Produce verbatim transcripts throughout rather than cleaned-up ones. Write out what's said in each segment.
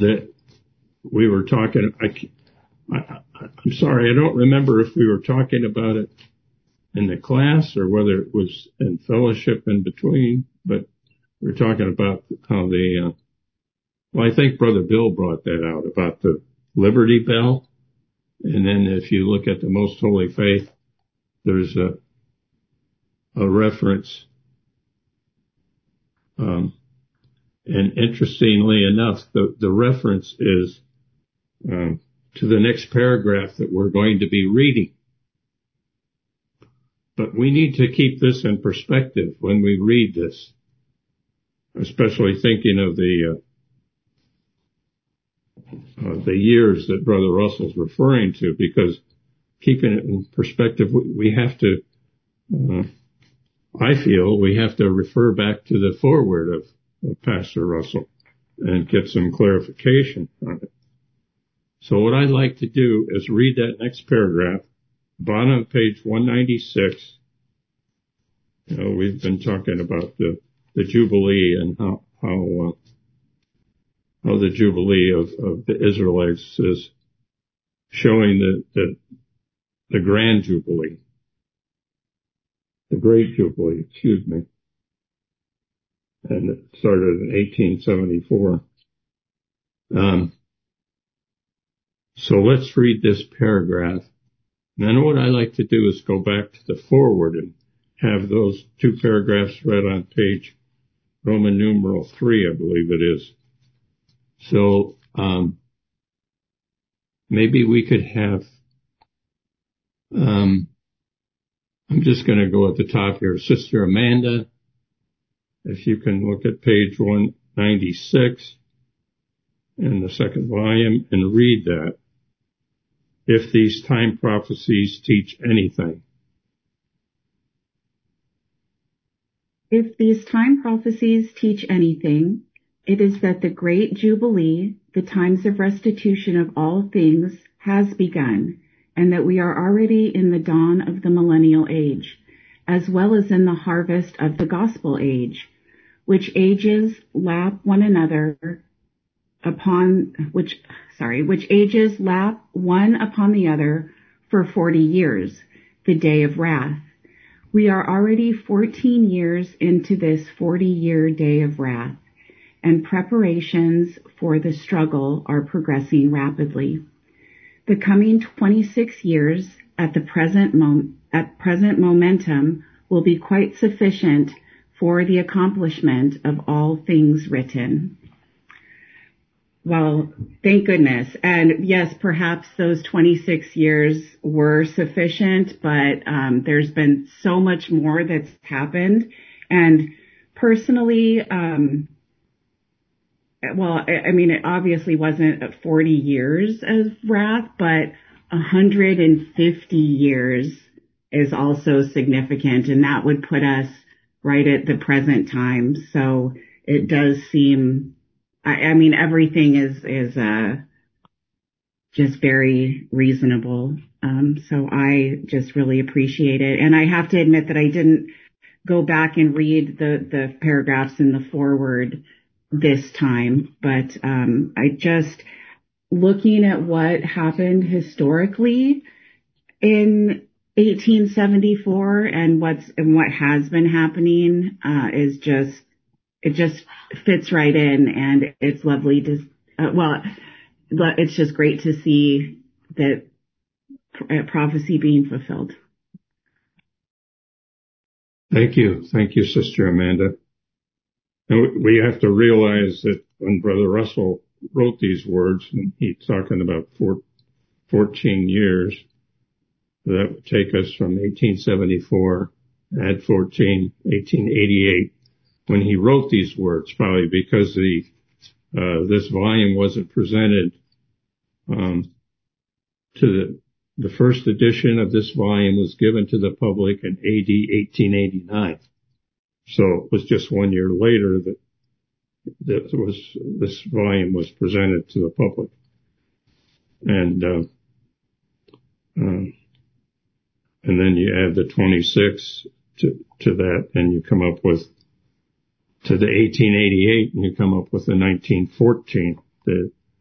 that we were talking, I, I, I'm sorry, I don't remember if we were talking about it in the class or whether it was in fellowship in between, but we were talking about how the, uh, well, I think Brother Bill brought that out about the Liberty Bell. And then if you look at the Most Holy Faith, there's a, a reference. Um, and interestingly enough, the, the reference is, um, to the next paragraph that we're going to be reading. But we need to keep this in perspective when we read this, especially thinking of the, uh, Uh, the years that Brother Russell's referring to, because keeping it in perspective, we, we have to, uh, I feel we have to refer back to the foreword of, of Pastor Russell and get some clarification on it. So what I'd like to do is read that next paragraph, bottom of page one ninety-six. You know, we've been talking about the, the Jubilee and how, how, uh, how the Jubilee of, of the Israelites is showing the, the, the Grand Jubilee, the Great Jubilee, excuse me. And it started in eighteen seventy-four. Um, so let's read this paragraph. And then what I like to do is go back to the foreword and have those two paragraphs read on page Roman numeral three, I believe it is. So, um, maybe we could have, um, I'm just going to go at the top here. Sister Amanda, if you can look at page one ninety-six in the second volume and read that. If these time prophecies teach anything. If these time prophecies teach anything, it is that the great Jubilee, the times of restitution of all things, has begun, and that we are already in the dawn of the millennial age, as well as in the harvest of the gospel age, which ages lap one another upon, which, sorry, which ages lap one upon the other for forty years, the day of wrath. We are already fourteen years into this forty-year day of wrath, and preparations for the struggle are progressing rapidly. The coming twenty-six years at the present mom- at present momentum will be quite sufficient for the accomplishment of all things written. Well, thank goodness. And yes, perhaps those twenty-six years were sufficient, but um, there's been so much more that's happened. And personally, um, well, I, I mean, it obviously wasn't forty years of wrath, but one hundred fifty years is also significant, and that would put us right at the present time. So it does seem, I, I mean, everything is, is, uh, just very reasonable. Um, so I just really appreciate it. And I have to admit that I didn't go back and read the, the paragraphs in the foreword this time, but, um, I just, looking at what happened historically in eighteen seventy-four and what's, and what has been happening, uh, is just, it just fits right in, and it's lovely to, uh, well, it's just great to see that prophecy being fulfilled. Thank you. Thank you, Sister Amanda. And we have to realize that when Brother Russell wrote these words, and he's talking about four, fourteen years, that would take us from eighteen seventy-four, add fourteen, eighteen eighty-eight, when he wrote these words, probably because the, uh, this volume wasn't presented, um, to the, the first edition of this volume was given to the public in A D eighteen eighty-nine. So it was just one year later that, that was, this volume was presented to the public. And, uh, um, and then you add the twenty-six to, to that, and you come up with, to the eighteen eighty-eight, and you come up with the nineteen fourteen, the,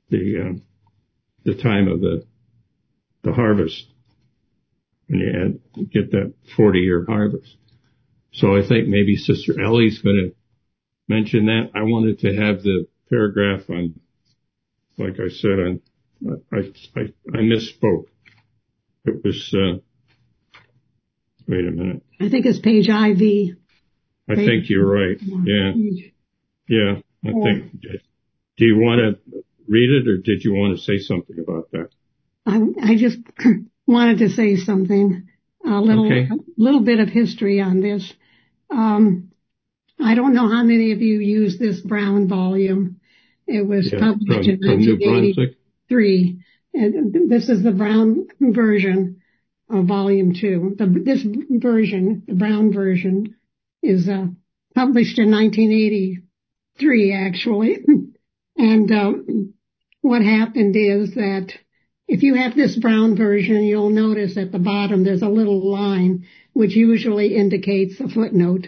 the uh, the time of the the harvest, when you add, get that forty year harvest. So I think maybe Sister Ellie's going to mention that. I wanted to have the paragraph on, like I said, on, I, I, I misspoke. It was, uh, wait a minute. I think it's page I V. I page, think you're right. Yeah. Yeah. I oh. think, do you want to read it, or did you want to say something about that? I, I just wanted to say something, a little, okay. a little bit of history on this. Um, I don't know how many of you use this Brown volume. It was yeah, published from, in nineteen eighty-three. And this is the Brown version of volume two. The, this version, the Brown version, is uh, published in nineteen eighty-three, actually. And uh, what happened is that if you have this Brown version, you'll notice at the bottom there's a little line which usually indicates a footnote.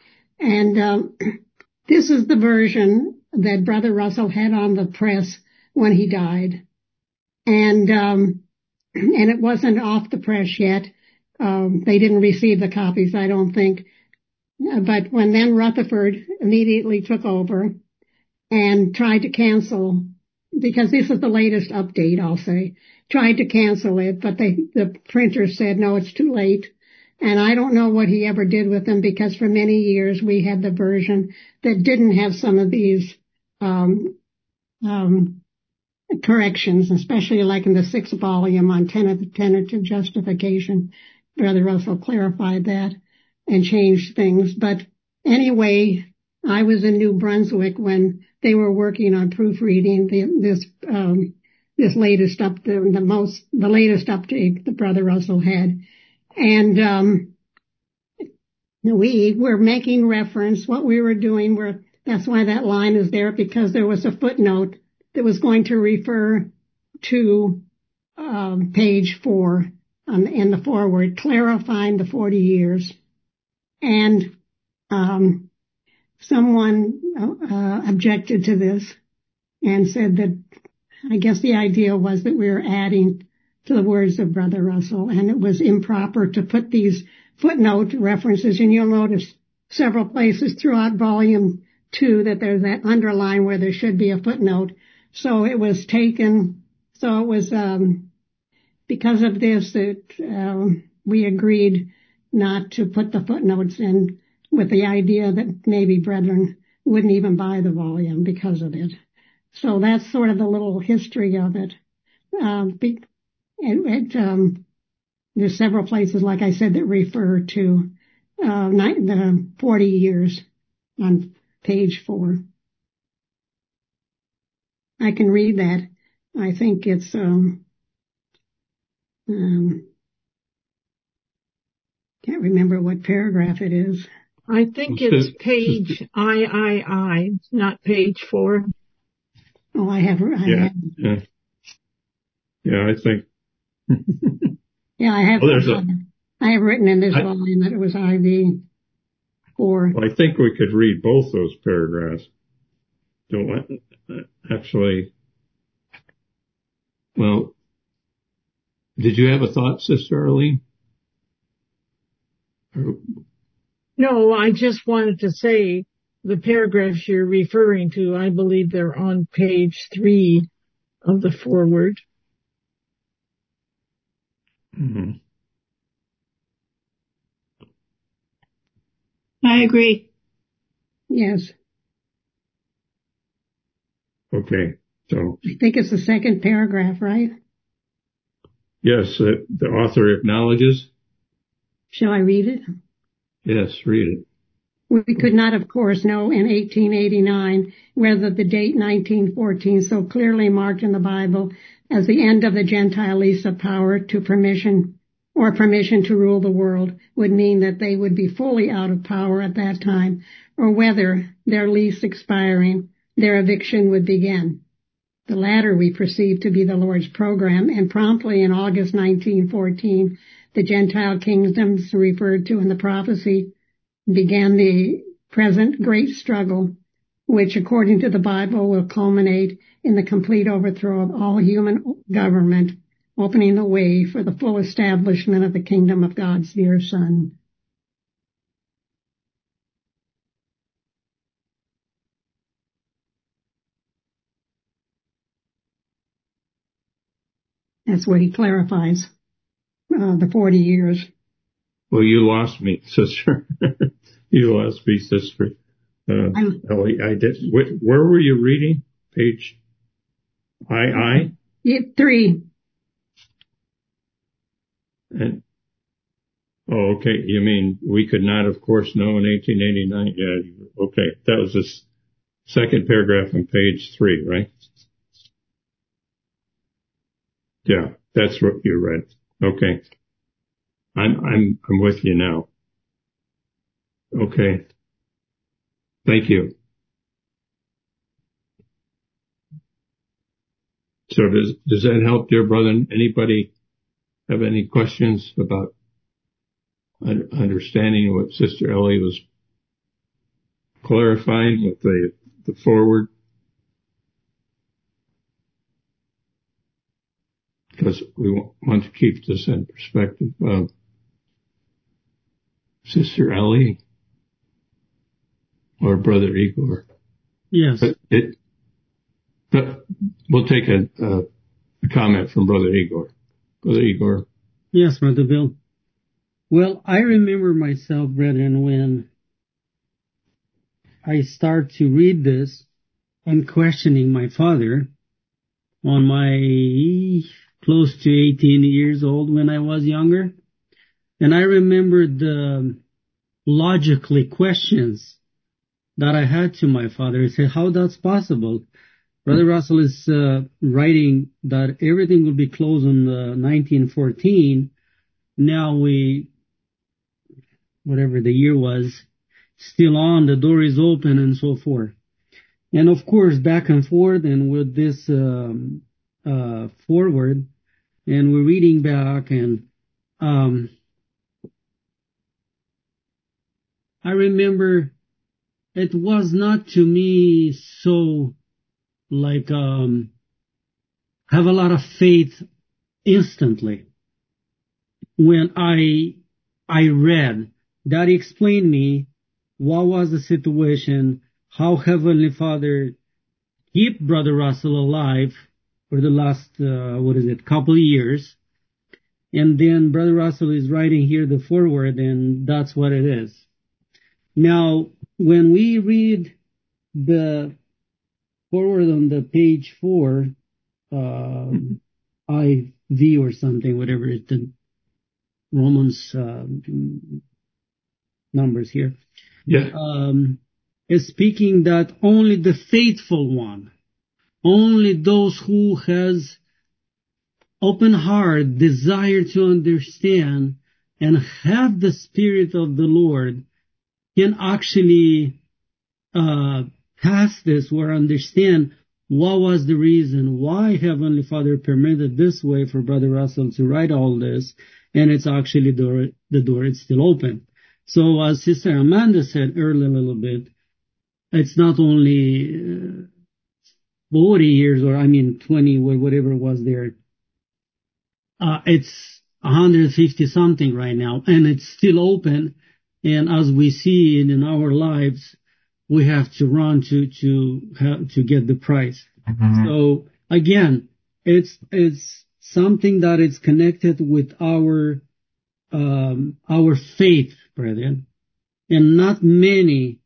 And um, this is the version that Brother Russell had on the press when he died. And um, and it wasn't off the press yet. Um, they didn't receive the copies, I don't think. But when then Rutherford immediately took over and tried to cancel, because this is the latest update, I'll say, tried to cancel it, but they, the printer said, no, it's too late. And I don't know what he ever did with them, because for many years we had the version that didn't have some of these um, um, corrections, especially like in the sixth volume on tentative, tentative justification. Brother Russell clarified that and changed things. But anyway, I was in New Brunswick when they were working on proofreading the, this um, this latest up the, the most the latest update that Brother Russell had. And um, we were making reference, what we were doing, were, that's why that line is there, because there was a footnote that was going to refer to um, page four on, in the foreword, clarifying the forty years. And um, someone uh, objected to this and said that, I guess the idea was that we were adding to the words of Brother Russell, and it was improper to put these footnote references, and you'll notice several places throughout volume two that there's that underline where there should be a footnote. So it was taken, so it was, um, because of this that, um, we agreed not to put the footnotes in, with the idea that maybe brethren wouldn't even buy the volume because of it. So that's sort of the little history of it. Um, be, It, it, um, there's several places, like I said, that refer to uh, the forty years on page four. I can read that. I think it's um, um, can't remember what paragraph it is. I think it's page I I I, not page four. Oh, I have. I yeah, have. yeah, yeah. I think. Yeah, I have. Well, a, I have written in this I, volume that it was I V four. Well, I think we could read both those paragraphs. Don't actually. Well, did you have a thought, Sister Arlene? No, I just wanted to say the paragraphs you're referring to, I believe they're on page three of the foreword. Mm-hmm. I agree. Yes. Okay, so. I think it's the second paragraph, right? Yes, uh, the author acknowledges. Shall I read it? Yes, read it. We could not, of course, know in eighteen eighty-nine whether the date nineteen fourteen, so clearly marked in the Bible as the end of the Gentile lease of power to permission or permission to rule the world, would mean that they would be fully out of power at that time, or whether, their lease expiring, their eviction would begin. The latter we perceive to be the Lord's program, and promptly in August nineteen fourteen, the Gentile kingdoms referred to in the prophecy began the present great struggle which according to the Bible will culminate in the complete overthrow of all human government, opening the way for the full establishment of the kingdom of God's dear Son. That's what he clarifies, uh, the forty years. Well, you lost me, sister. You lost me, sister. Uh, Ellie, I did. Wh- where were you reading? Page I, I? Yeah, three. And, oh, okay. You mean we could not, of course, know in eighteen eighty-nine? Yeah. Okay. That was the s- second paragraph on page three, right? Yeah. That's what you read. Okay. I'm, I'm, I'm with you now. Okay. Thank you. So does, does that help, dear brother? Anybody have any questions about un- understanding what Sister Ellie was clarifying with the, the forward? Because we want to keep this in perspective. Uh, Sister Ellie or Brother Igor? Yes. But it, but we'll take a, a, a comment from Brother Igor. Brother Igor. Yes, Brother Bill. Well, I remember myself, brethren, when I start to read this and questioning my father on my close to eighteen years old when I was younger. And I remember the logically questions that I had to my father. I said, how that's possible? Brother Russell is uh, writing that everything will be closed in uh, nineteen fourteen. Now we, whatever the year was, still on, the door is open and so forth. And of course, back and forth and with this um, uh, forward, and we're reading back, and um, I remember it was not to me so like um, have a lot of faith instantly. When I I read that explained me what was the situation, how Heavenly Father keep Brother Russell alive for the last uh, what is it couple of years, and then Brother Russell is writing here the foreword, and that's what it is. Now, when we read the forward on the page four, um, I V or something, whatever it the Romans uh, numbers here. Yeah. Um, is speaking that only the faithful one, only those who has open heart, desire to understand, and have the Spirit of the Lord can actually uh, pass this or understand what was the reason why Heavenly Father permitted this way for Brother Russell to write all this, and it's actually the door, the door is still open. So as Sister Amanda said earlier a little bit, it's not only uh, forty years or I mean twenty or whatever was there. Uh, it's one hundred fifty something right now, and it's still open. And as we see in, in our lives, we have to run to to have, to get the prize. Mm-hmm. So again, it's it's something that is connected with our um, our faith, brethren, and not many.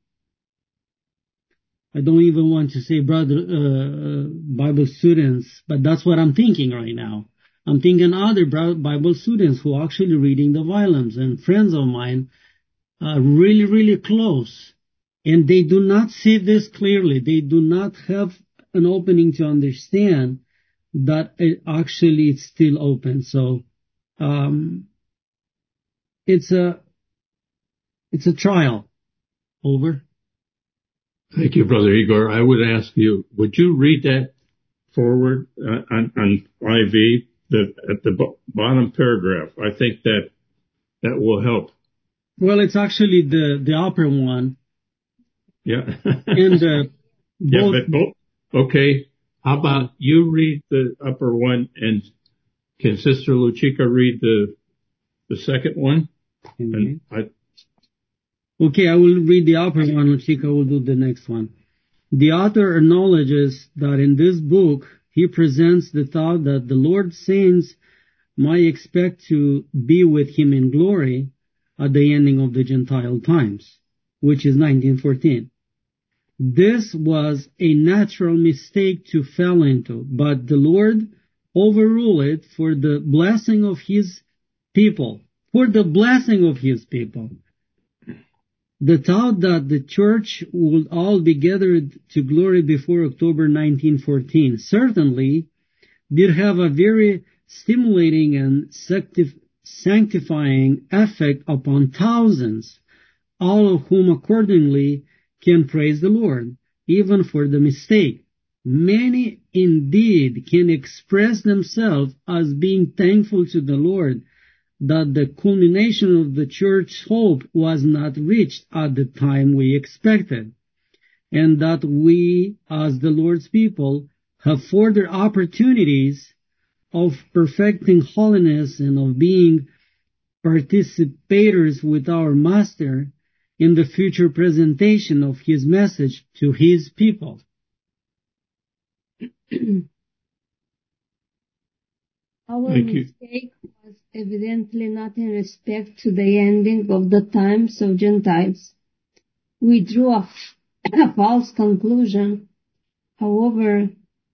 I don't even want to say brother uh, Bible students, but that's what I'm thinking right now. I'm thinking other Bible students who are actually reading the volumes, and friends of mine are really, really close. And they do not see this clearly. They do not have an opening to understand that it actually it's still open. So um, it's a it's a trial. Over. Thank you, Brother Igor. I would ask you, would you read that forward uh, on, on I V? The, at the b- bottom paragraph, I think that that will help. Well, it's actually the, the upper one. Yeah. And uh, Yeah, both, but both, okay. How about you read the upper one, and can Sister Luchika read the the second one? okay. And I, okay, I will read the upper one. Luchika will do the next one. The author acknowledges that in this book, he presents the thought that the Lord's saints might expect to be with him in glory at the ending of the Gentile times, which is nineteen fourteen. This was a natural mistake to fall into, but the Lord overruled it for the blessing of his people, for the blessing of his people. The thought that the church would all be gathered to glory before October nineteen fourteen certainly did have a very stimulating and sanctifying effect upon thousands, all of whom accordingly can praise the Lord, even for the mistake. Many indeed can express themselves as being thankful to the Lord that the culmination of the church's hope was not reached at the time we expected, and that we, as the Lord's people, have further opportunities of perfecting holiness and of being participators with our Master in the future presentation of his message to his people. Our Thank you. mistake was evidently not in respect to the ending of the times of Gentiles. We drew a, a false conclusion, however,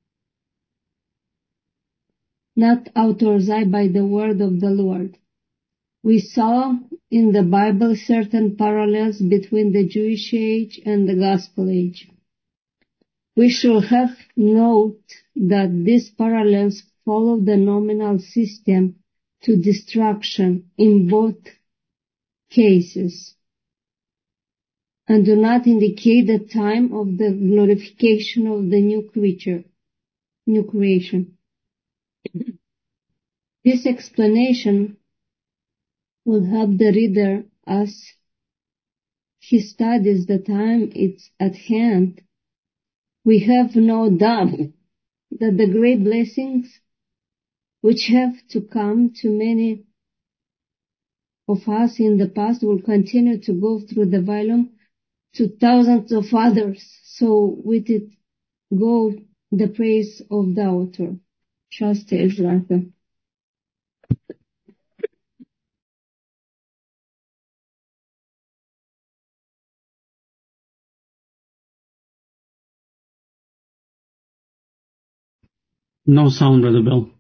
not authorized by the word of the Lord. We saw in the Bible certain parallels between the Jewish age and the Gospel age. We should have note that these parallels follow the nominal system to destruction in both cases, and do not indicate the time of the glorification of the new creature, new creation. This explanation will help the reader as he studies the time it's at hand. We have no doubt that the great blessings which have to come to many of us in the past will continue to go through the volume to thousands of others. So with it go the praise of the author. Trust Ezra. No sound, Brother Bill.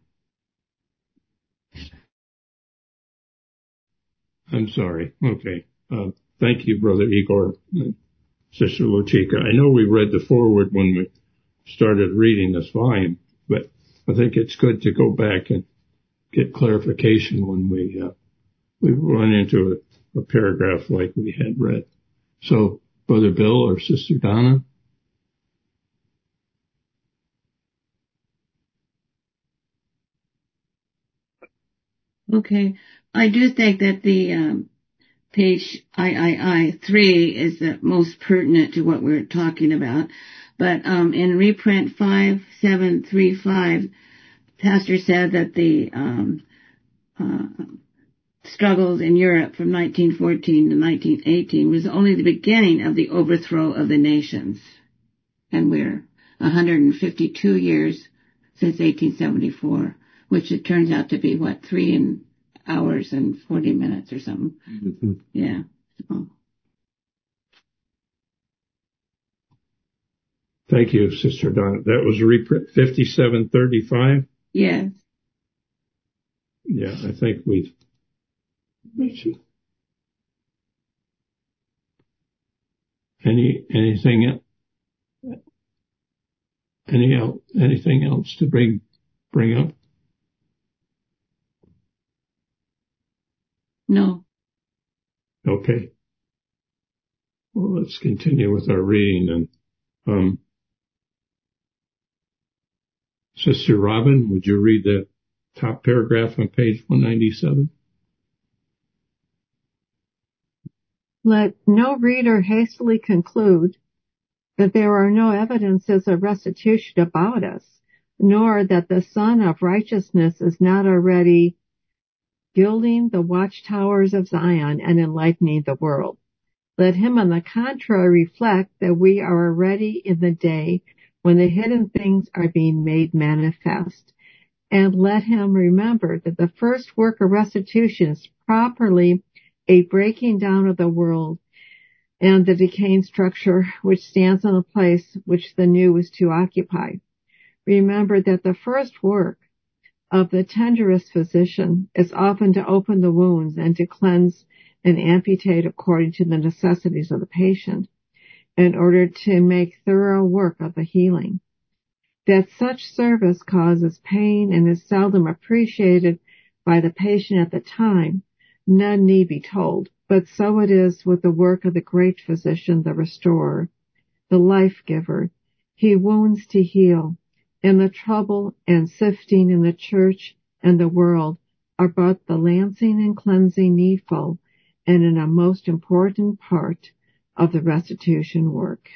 I'm sorry. Okay. Uh, thank you, Brother Igor, Sister Luchika. I know we read the foreword when we started reading this volume, but I think it's good to go back and get clarification when we uh, we run into a, a paragraph like we had read. So, Brother Bill or Sister Donna? Okay. I do think that the um, page I I I three is the most pertinent to what we're talking about. But um, in reprint five seven three five, Pastor said that the um, uh, struggles in Europe from nineteen fourteen to nineteen eighteen was only the beginning of the overthrow of the nations. And we're one hundred fifty-two years since eighteen seventy-four, which it turns out to be, what, three and hours and forty minutes or something. Mm-hmm. Yeah. So. Thank you, Sister Donna. That was reprint fifty-seven thirty-five? Yes. Yeah, I think we've... Any, anything else? Any else, anything else to bring, bring up? No. Okay. Well, let's continue with our reading then. Um, Sister Robin, would you read the top paragraph on page one ninety-seven? Let no reader hastily conclude that there are no evidences of restitution about us, nor that the Son of Righteousness is not already building the watchtowers of Zion and enlightening the world. Let him, on the contrary, reflect that we are already in the day when the hidden things are being made manifest. And let him remember that the first work of restitution is properly a breaking down of the world and the decaying structure which stands in the place which the new is to occupy. Remember that the first work of the tenderest physician is often to open the wounds and to cleanse and amputate according to the necessities of the patient, in order to make thorough work of the healing. That such service causes pain and is seldom appreciated by the patient at the time, none need be told, but so it is with the work of the great physician, the restorer, the life giver. He wounds to heal, and the trouble and sifting in the church and the world are but the lancing and cleansing needful, and in a most important part of the restitution work.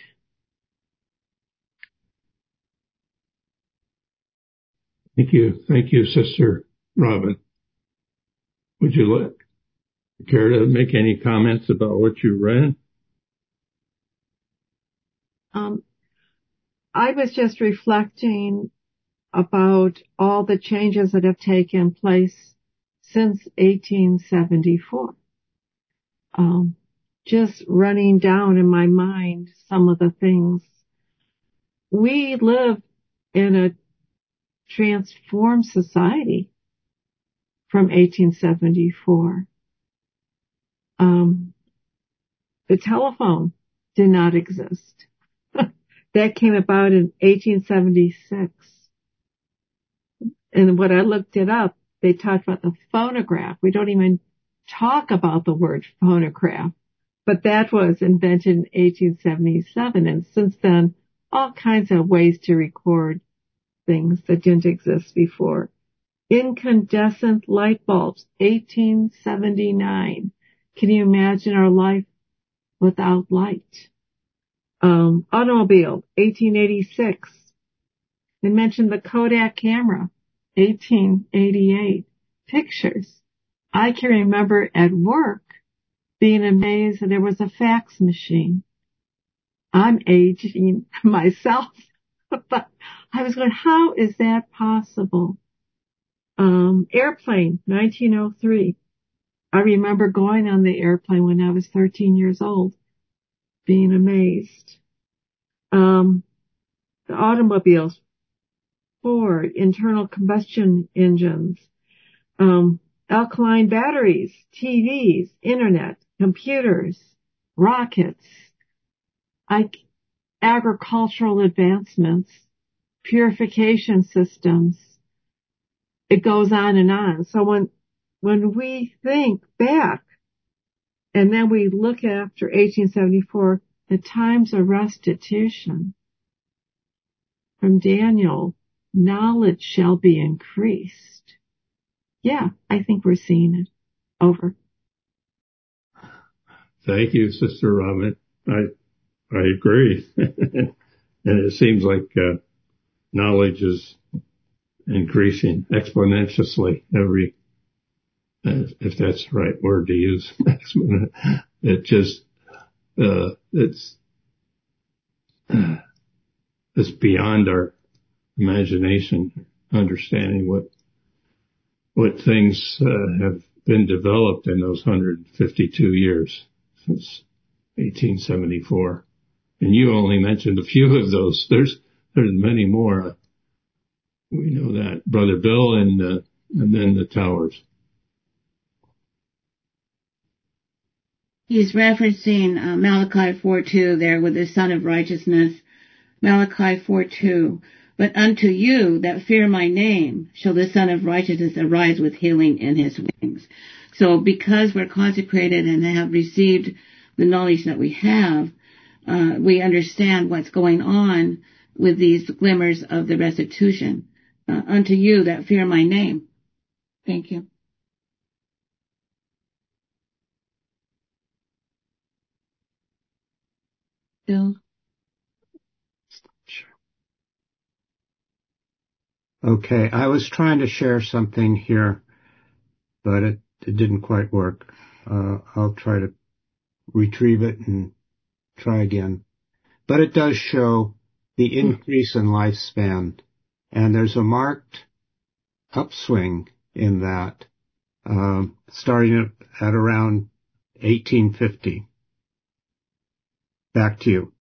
Thank you. Thank you, Sister Robin. Would you like, care to make any comments about what you read? Um, I was just reflecting about all the changes that have taken place since eighteen seventy-four. Um, just running down in my mind some of the things. We live in a transformed society from eighteen seventy-four. Um, the telephone did not exist. That came about in eighteen seventy-six. And when I looked it up, they talked about the phonograph. We don't even talk about the word phonograph, but that was invented in eighteen seventy-seven. And since then, all kinds of ways to record things that didn't exist before. Incandescent light bulbs, eighteen seventy-nine. Can you imagine our life without light? Um, automobile, eighteen eighty-six. They mentioned the Kodak camera, eighteen eighty-eight. Pictures. I can remember at work being amazed that there was a fax machine. I'm aging myself, but I was going, how is that possible? Um, airplane, nineteen oh three. I remember going on the airplane when I was thirteen years old, being amazed. Um, the automobiles, Ford, internal combustion engines, um, alkaline batteries, T Vs, internet, computers, rockets, I, agricultural advancements, purification systems. It goes on and on. So when, when we think back and then we look after eighteen seventy-four, the times of restitution from Daniel, knowledge shall be increased. Yeah, I think we're seeing it. Over. Thank you, Sister Robin. I, I agree. And it seems like, uh, knowledge is increasing exponentially every, if that's the right word to use. It just, uh, it's, uh, it's beyond our imagination, understanding what, what things, uh, have been developed in those one hundred fifty-two years since eighteen seventy-four. And you only mentioned a few of those. There's, there's many more. Uh, we know that. Brother Bill and, uh, and then the towers. He's referencing uh, Malachi four two there with the Son of Righteousness. Malachi four two. But unto you that fear my name shall the Son of Righteousness arise with healing in his wings. So because we're consecrated and have received the knowledge that we have, uh, we understand what's going on with these glimmers of the restitution. Uh, unto you that fear my name. Thank you. Bill? Okay, I was trying to share something here, but it, it didn't quite work. Uh, I'll try to retrieve it and try again. But it does show the increase in lifespan, and there's a marked upswing in that, um, starting at, at around eighteen fifty. Back to you.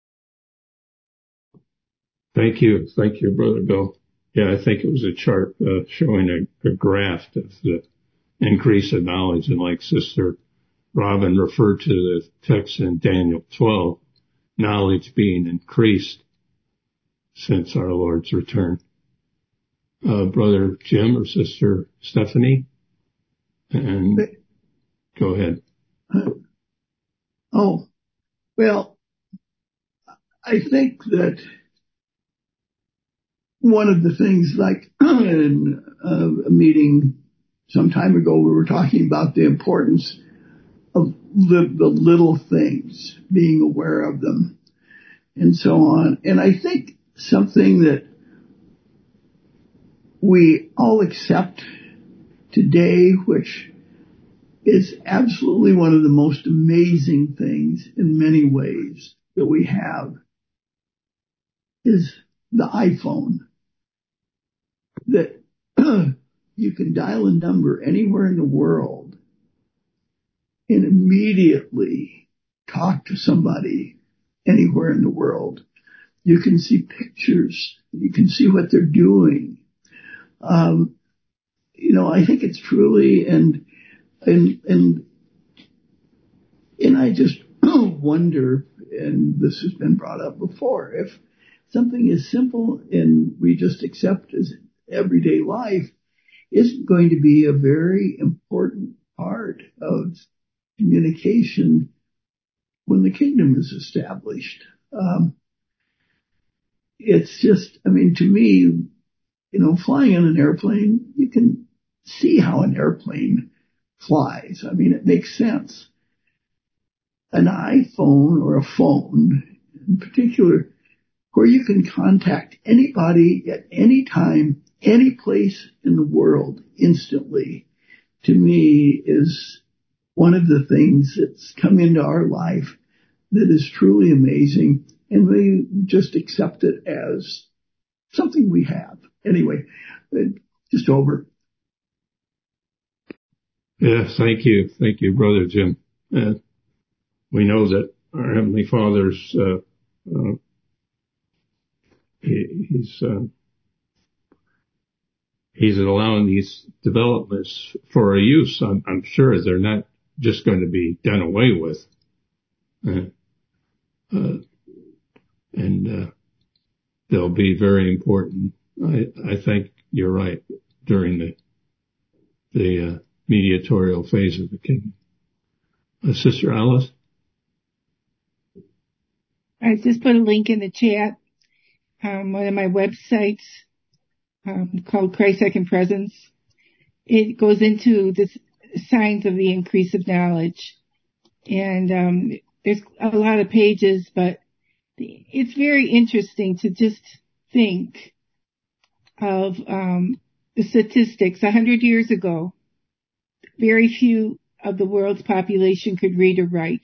Thank you. Thank you, Brother Bill. Yeah, I think it was a chart uh, showing a, a graph of the increase of knowledge. And like Sister Robin referred to the text in Daniel twelve, knowledge being increased since our Lord's return. Uh, Brother Jim or Sister Stephanie? And go ahead. Oh, well, I think that one of the things, like in uh, a meeting some time ago, we were talking about the importance of the, the little things, being aware of them, and so on. And I think something that we all accept today, which is absolutely one of the most amazing things in many ways that we have, is the iPhone. That you can dial a number anywhere in the world and immediately talk to somebody anywhere in the world. You can see pictures. You can see what they're doing. Um, you know, I think it's truly, and and and and I just wonder, and this has been brought up before, if something as simple and we just accept as everyday life isn't going to be a very important part of communication when the kingdom is established. Um, it's just, I mean, to me, you know, flying in an airplane, you can see how an airplane flies. I mean, it makes sense. An iPhone or a phone in particular, where you can contact anybody at any time, any place in the world instantly, to me is one of the things that's come into our life that is truly amazing, and we just accept it as something we have. Anyway, just over. Yes, thank you. Thank you, Brother Jim. Uh, we know that our Heavenly Father's, uh, uh, he, he's, uh, he's allowing these developments for our use. I'm, I'm sure they're not just going to be done away with. Uh, uh, and, uh, they'll be very important. I, I think you're right during the, the, uh, mediatorial phase of the kingdom. Uh, Sister Alice? I just put a link in the chat. Um, one of my websites, um, called Christ's Second Presence. It goes into the signs of the increase of knowledge. And, um, there's a lot of pages, but it's very interesting to just think of, um, the statistics. A hundred years ago, very few of the world's population could read or write.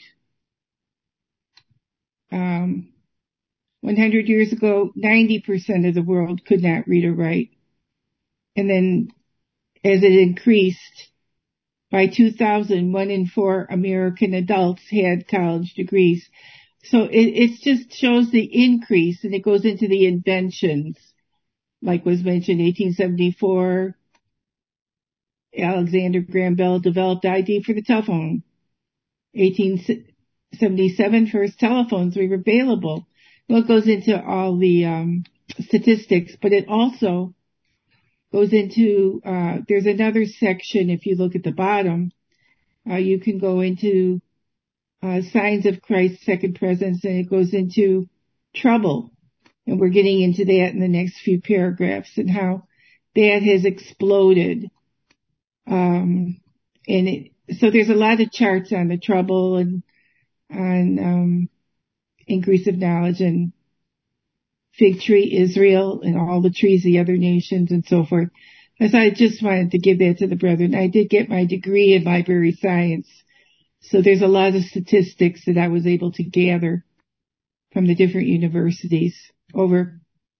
Um, one hundred years ago, ninety percent of the world could not read or write. And then as it increased, by two thousand, one in four American adults had college degrees. So it, it just shows the increase, and it goes into the inventions, like was mentioned, eighteen seventy-four, Alexander Graham Bell developed I D for the telephone. eighteen seventy-seven, first telephones were available. Well, it goes into all the um, statistics, but it also goes into, uh, there's another section, if you look at the bottom, uh, you can go into uh, signs of Christ's second presence, and it goes into trouble. And we're getting into that in the next few paragraphs, and how that has exploded. Um, and it, so there's a lot of charts on the trouble and on um, increase of knowledge, and fig tree Israel and all the trees of the other nations and so forth. So I just wanted to give that to the brethren. I did get my degree in library science. So there's a lot of statistics that I was able to gather from the different universities. Over.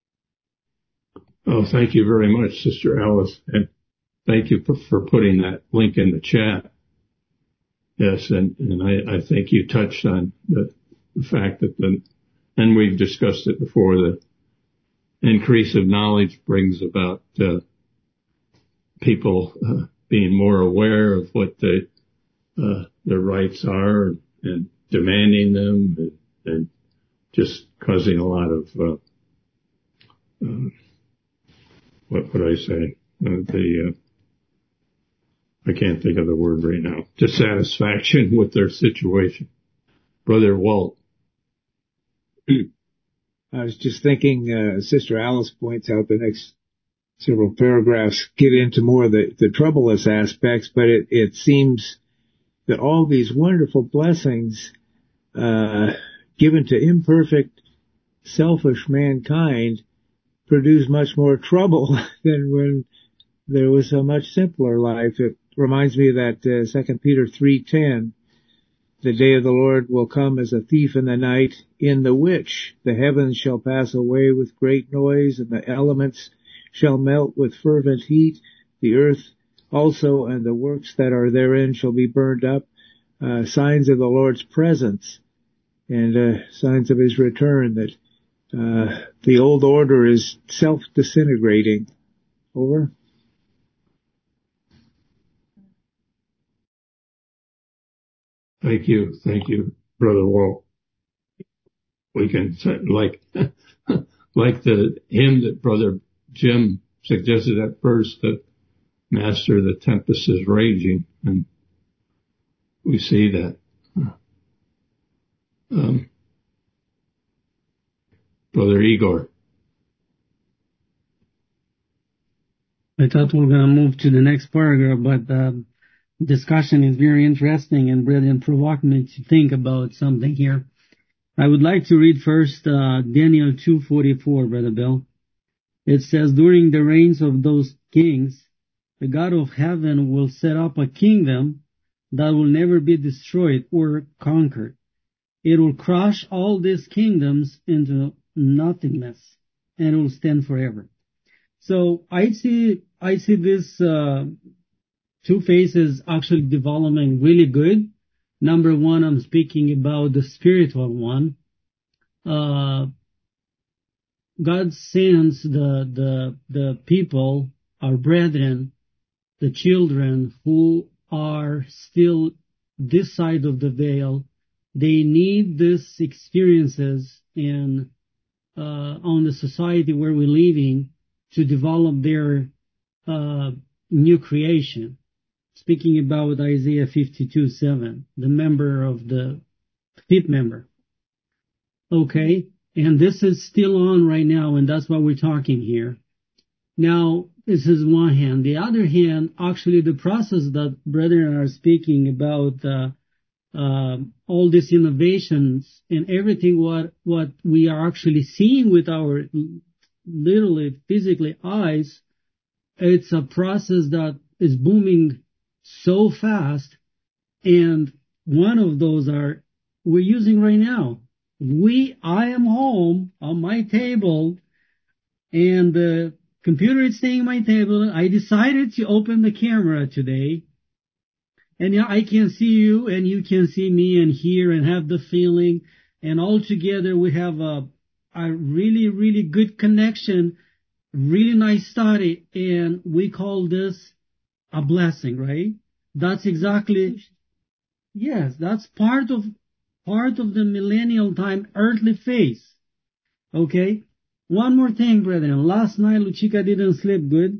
Oh, thank you very much, Sister Alice. And thank you for, for putting that link in the chat. Yes, and, and I, I think you touched on the, the fact that the, and we've discussed it before, the increase of knowledge brings about uh, people uh, being more aware of what the, uh, their rights are and, and demanding them and, and just causing a lot of, uh, uh, what would I say, uh, the, uh, I can't think of the word right now, dissatisfaction with their situation. Brother Walt. I was just thinking, uh, Sister Alice points out the next several paragraphs get into more of the, the troublous aspects, but it, it seems that all these wonderful blessings, uh, given to imperfect, selfish mankind produce much more trouble than when there was a much simpler life. It reminds me of that uh, Second Peter three ten. The day of the Lord will come as a thief in the night, in the which the heavens shall pass away with great noise, and the elements shall melt with fervent heat. The earth also and the works that are therein shall be burned up. Uh, signs of the Lord's presence and uh, signs of his return, that uh, the old order is self-disintegrating. Over. Thank you. Thank you, Brother Walt. We can, like, like the hymn that Brother Jim suggested at first, that Master, the tempest is raging, and we see that. Um, Brother Igor. I thought we were going to move to the next paragraph, but the uh, discussion is very interesting and brilliant, provoked me to think about something here. I would like to read first uh, Daniel two forty-four, Brother Bill. It says, during the reigns of those kings, the God of heaven will set up a kingdom that will never be destroyed or conquered. It will crush all these kingdoms into nothingness, and it will stand forever. So I see, I see this uh, two phases actually developing really good. Number one, I'm speaking about the spiritual one. Uh, God sends the, the, the people, our brethren, the children who are still this side of the veil. They need these experiences in, uh, on the society where we're living to develop their, uh, new creation. Speaking about Isaiah fifty-two seven, the member of the fifth member. Okay, and this is still on right now, and that's why we're talking here. Now, this is one hand. The other hand, actually the process that brethren are speaking about, uh, uh, all these innovations and everything what, what we are actually seeing with our literally physically eyes, it's a process that is booming so fast, and one of those are we're using right now. We, I am home on my table, and the computer is staying on my table. I decided to open the camera today, and yeah, I can see you, and you can see me, and hear, and have the feeling, and all together we have a a really, really good connection, really nice study, and we call this a blessing, right? That's exactly, yes, that's part of, part of the millennial time earthly phase. Okay? One more thing, brethren. Last night, Luchika didn't sleep good.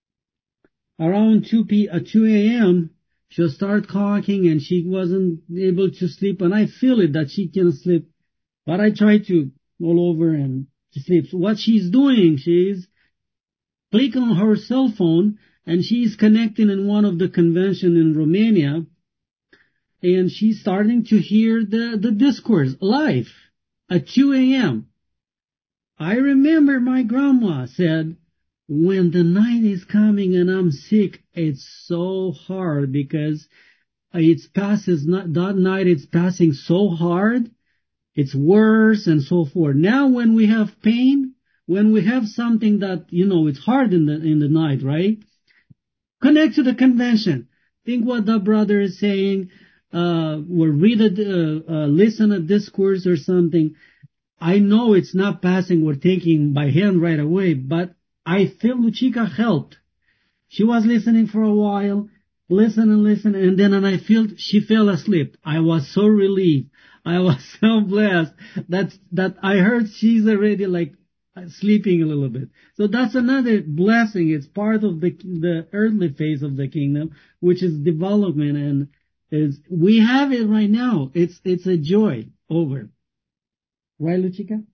Around two p, uh, two a.m., she'll start coughing and she wasn't able to sleep, and I feel it that she can sleep. But I try to roll over and to sleep. So what she's doing, she's clicking on her cell phone, and she's connecting in one of the convention in Romania, and she's starting to hear the, the discourse live at two a.m. I remember my grandma said, when the night is coming and I'm sick, it's so hard because it's passes not that night. It's passing so hard. It's worse and so forth. Now, when we have pain, when we have something that you know it's hard in the in the night, right? Connect to the convention. Think what the brother is saying. Uh, or read a uh, uh, listen a discourse or something. I know it's not passing or taking by hand right away, but I feel Luchika helped. She was listening for a while, listen and listen, and then and I feel she fell asleep. I was so relieved. I was so blessed that that I heard she's already like sleeping a little bit. So that's another blessing. It's part of the the earthly phase of the kingdom, which is development, and is we have it right now. It's it's a joy over. Right, Luchika?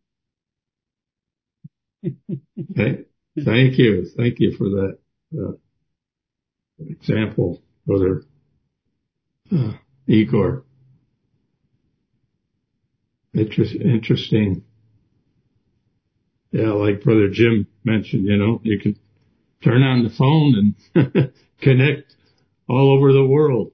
Okay. Thank you. Thank you for that uh, example, Brother uh, Igor. Interest, interesting. Yeah, like Brother Jim mentioned, you know, you can turn on the phone and connect all over the world.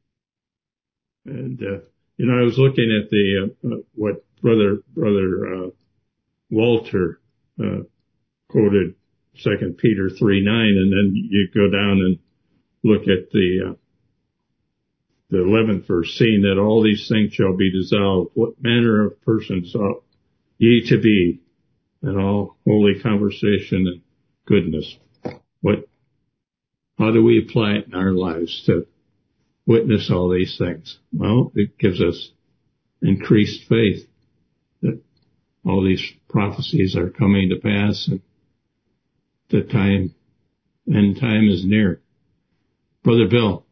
And, uh, you know, I was looking at the, uh, uh, what Brother, Brother, uh, Walter, uh, quoted Second Peter three nine, and then you go down and look at the, uh, the eleventh verse, seeing that all these things shall be dissolved. What manner of persons ought ye to be in all holy conversation and goodness? What, how do we apply it in our lives to witness all these things? Well, it gives us increased faith that all these prophecies are coming to pass and the time, end time is near. Brother Bill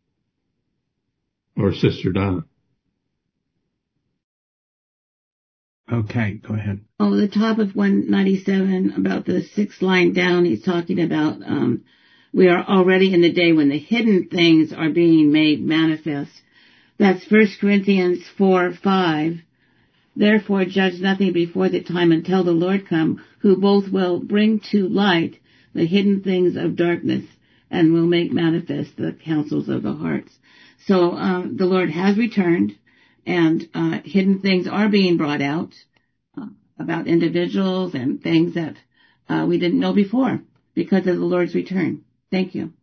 or Sister Donna. Okay, go ahead. Oh, the top of one ninety-seven, about the sixth line down, he's talking about um, we are already in the day when the hidden things are being made manifest. That's First Corinthians four five. Therefore judge nothing before the time until the Lord come, who both will bring to light the hidden things of darkness and will make manifest the counsels of the hearts. So um, the Lord has returned, and uh, hidden things are being brought out uh, about individuals and things that uh, we didn't know before because of the Lord's return. Thank you.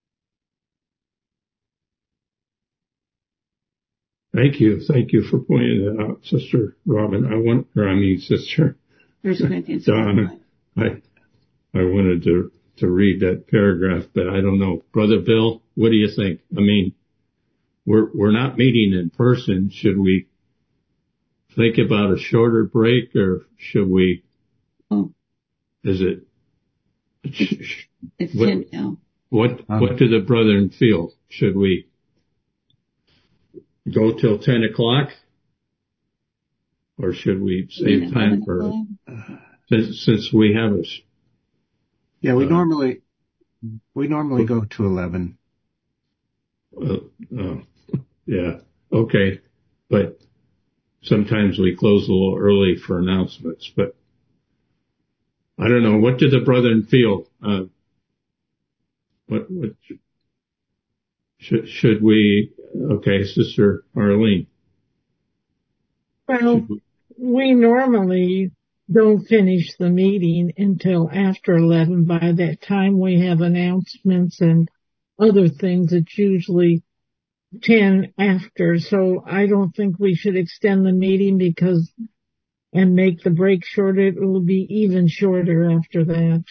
Thank you. Thank you for pointing that out, Sister Robin. I want, or I mean, Sister First Corinthians Donna. I, I wanted to, to read that paragraph, but I don't know. Brother Bill, what do you think? I mean, we're, we're not meeting in person. Should we think about a shorter break, or should we, oh. is it, it's, it's what, ten now. What, Um, what do the brethren feel? Should we go till ten o'clock? Or should we save time for, since, since we have a, yeah, we uh, normally, we normally go to eleven. Uh, uh, yeah, okay. But sometimes we close a little early for announcements, but I don't know. What do the brethren feel? Uh, what, what, should, should we, okay, Sister Arlene. Well, we, we normally don't finish the meeting until after eleven. By that time we have announcements and other things. It's usually ten after, so I don't think we should extend the meeting because and make the break shorter. It will be even shorter after that.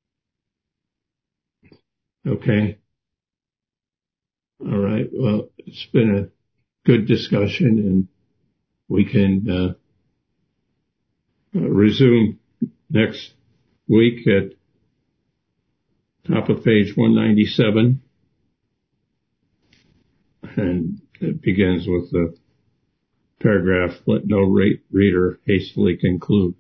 Okay. All right. Well, it's been a good discussion, and we can uh, uh, resume next week at top of page one ninety-seven. And it begins with the paragraph, let no reader hastily conclude.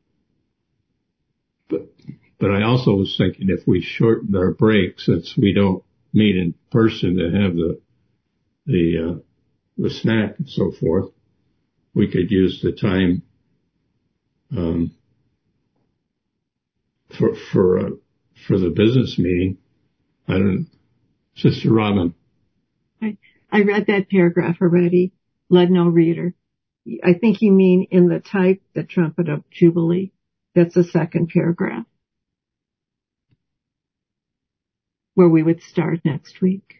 But, but I also was thinking if we shortened our break, since we don't meet in person to have the, the, uh, the snack and so forth, we could use the time, um, for for uh, for the business meeting. I don't, Sister Robin. I, I read that paragraph already. Let no reader. I think you mean in the type, the trumpet of Jubilee. That's the second paragraph, where we would start next week.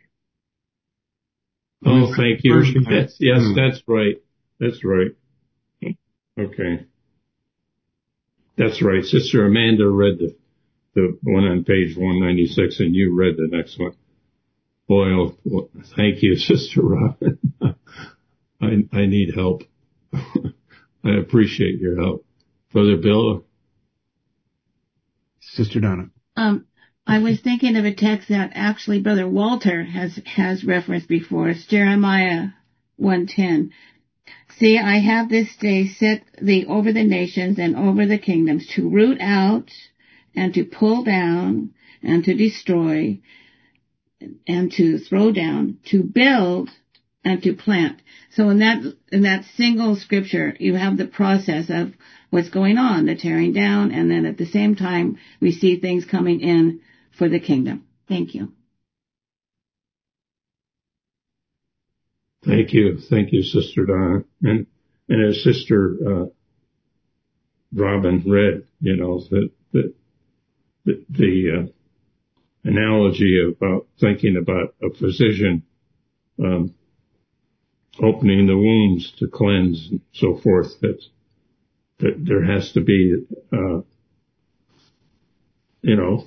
Oh, thank you. Yes, yes, that's right. That's right. Okay. Okay. That's right. Sister Amanda read the, the one on page one ninety-six, and you read the next one. Boy, oh, well, thank you, Sister Robin. I, I need help. I appreciate your help. Brother Bill? Sister Donna. Um, I was thinking of a text that actually Brother Walter has, has referenced before. It's Jeremiah one ten. See, I have this day set thee over the nations and over the kingdoms to root out and to pull down and to destroy and to throw down, to build and to plant. So in that, in that single scripture, you have the process of what's going on, the tearing down, and then at the same time, we see things coming in for the kingdom. Thank you. Thank you. Thank you, Sister Donna. And, and as Sister, uh, Robin read, you know, the, the, the, the uh, analogy about thinking about a physician, um, opening the wounds to cleanse and so forth, that, that there has to be, uh, you know,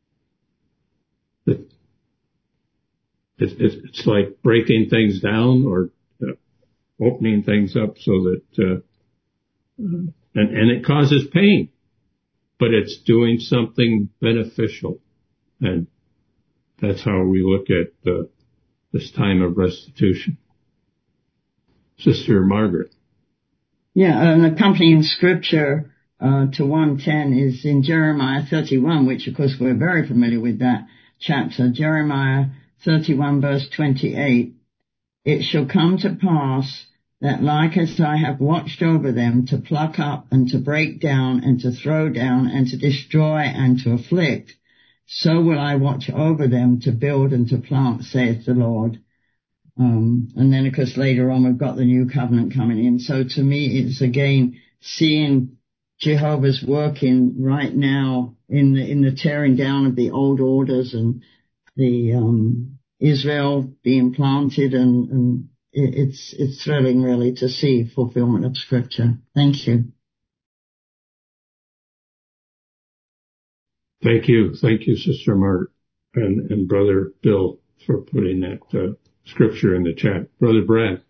it, it, it's like breaking things down or uh, opening things up so that, uh, and, and it causes pain, but it's doing something beneficial. And that's how we look at uh, this time of restitution. Sister Margaret. Yeah, an accompanying scripture uh, to one ten is in Jeremiah thirty-one, which of course we're very familiar with that chapter. Jeremiah thirty-one verse twenty-eight. It shall come to pass that like as I have watched over them to pluck up and to break down and to throw down and to destroy and to afflict, so will I watch over them to build and to plant, saith the Lord. Um, and then, of course, later on, we've got the new covenant coming in. So to me, it's again seeing Jehovah's working right now in the, in the tearing down of the old orders and the, um, Israel being planted, and, and it, it's, it's thrilling really to see fulfillment of scripture. Thank you. Thank you. Thank you, Sister Margaret and, and Brother Bill for putting that, uh, scripture in the chat. Brother Brad.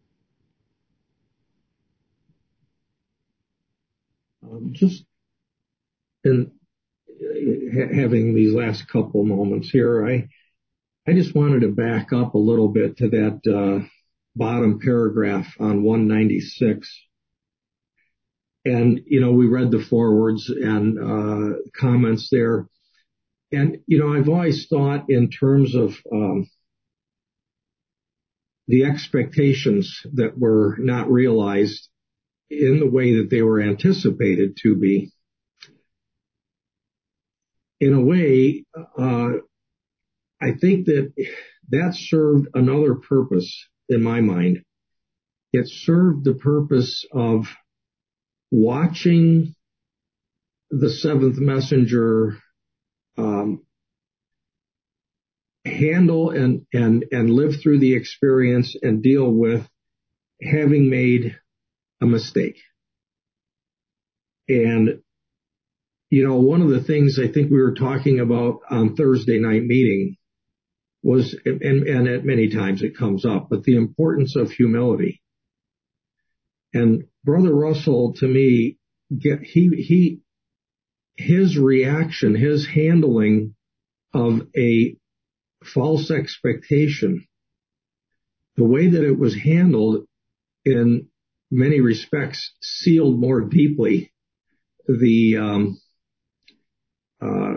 Um, just in ha- having these last couple moments here, I I just wanted to back up a little bit to that uh, bottom paragraph on one ninety-six. And, you know, we read the forewords and uh, comments there. And, you know, I've always thought in terms of um, the expectations that were not realized in the way that they were anticipated to be. In a way, uh, I think that that served another purpose in my mind. It served the purpose of watching the seventh messenger um, handle and, and, and live through the experience and deal with having made a mistake. And, you know, one of the things I think we were talking about on Thursday night meeting was, and, and at many times it comes up, but the importance of humility. And Brother Russell, to me, get, he, he, his reaction, his handling of a false expectation, the way that it was handled in many respects sealed more deeply the, um, uh,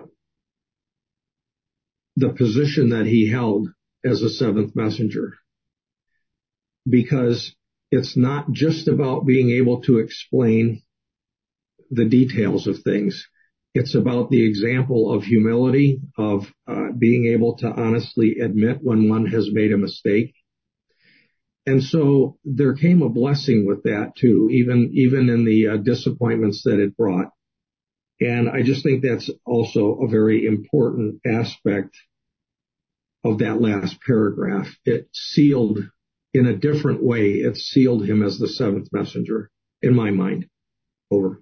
the position that he held as a seventh messenger, because it's not just about being able to explain the details of things. It's about the example of humility, of uh, being able to honestly admit when one has made a mistake. And so there came a blessing with that too, even even in the uh, disappointments that it brought. And I just think that's also a very important aspect of that last paragraph. It sealed, in a different way, it sealed him as the seventh messenger, in my mind. Over.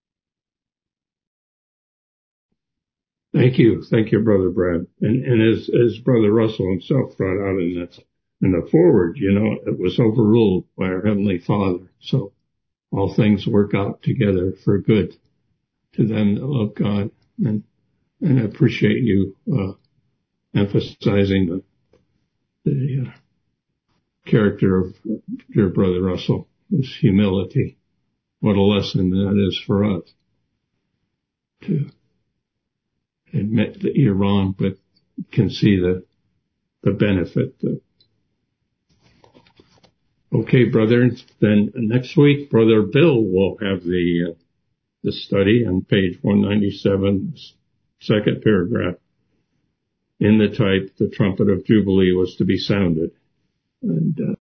Thank you. Thank you, Brother Brad. And, and as, as Brother Russell himself brought out in that, in the forward, you know, it was overruled by our Heavenly Father. So all things work out together for good to them that love God. And, and I appreciate you, uh, emphasizing the, the uh, character of your Brother Russell, his humility. What a lesson that is for us to admit that you're wrong, but can see the the benefit. Okay, brother. Then next week, Brother Bill will have the uh, the study on page one ninety-seven, second paragraph. In the type, the trumpet of Jubilee was to be sounded. And uh,